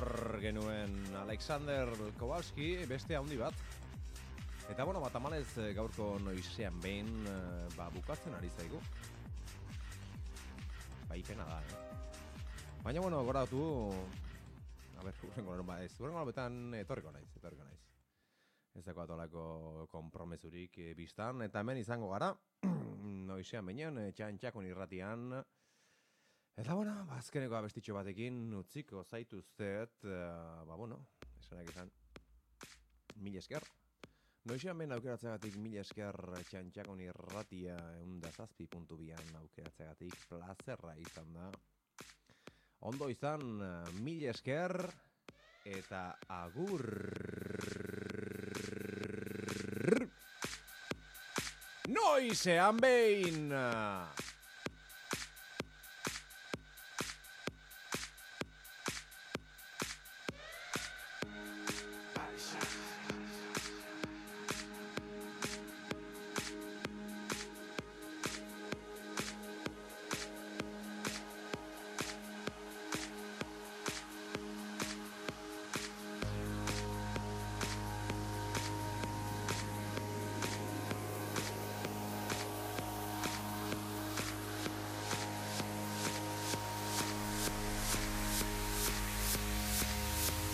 hor genuen Alexander Kowalski, beste handi bat. Eta bueno, bat amalez gaurko noizean behin ba, bukatzen ari zaigu. Ba, ipena da, eh? Baina bueno, goratu, a ber, urrengo ba, ez, urrengo betan etorriko naiz, etorriko naiz. Ez dago atolako konpromesurik biztan, eta hemen izango gara, noizean behinean, txantxakon irratian. Eta bueno, ba, azkeneko abestitxo batekin utziko zaituztet, uh, ba bueno, esanak izan, mil esker. Noizean behin aukeratzeagatik mil esker txantxakon irratia eunda zazpi puntu bian aukeratzeagatik plazerra izan da. Ondo izan, mil esker eta agur. Noizean behin!